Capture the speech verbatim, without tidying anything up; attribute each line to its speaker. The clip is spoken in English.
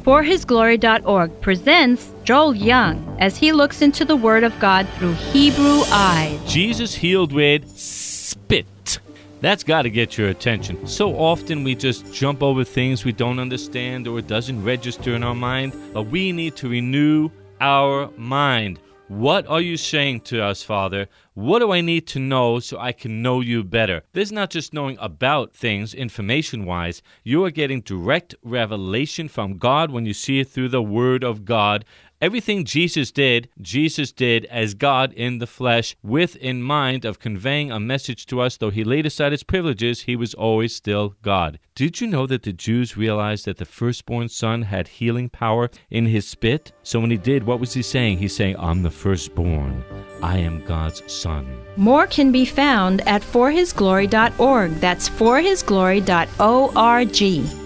Speaker 1: for his glory dot org presents Joel Young as he looks into the Word of God through Hebrew eyes.
Speaker 2: Jesus healed with spit. That's got to get your attention. So often we just jump over things we don't understand or it doesn't register in our mind, but we need to renew our mind. What are you saying to us, Father? What do I need to know so I can know you better? This is not just knowing about things information-wise. You are getting direct revelation from God when you see it through the Word of God. Everything Jesus did, Jesus did as God in the flesh, with in mind of conveying a message to us. Though he laid aside his privileges, he was always still God. Did you know that the Jews realized that the firstborn son had healing power in his spit? So when he did, what was he saying? He's saying, I'm the firstborn. I am God's son.
Speaker 1: More can be found at for his glory dot org. That's for his glory dot org.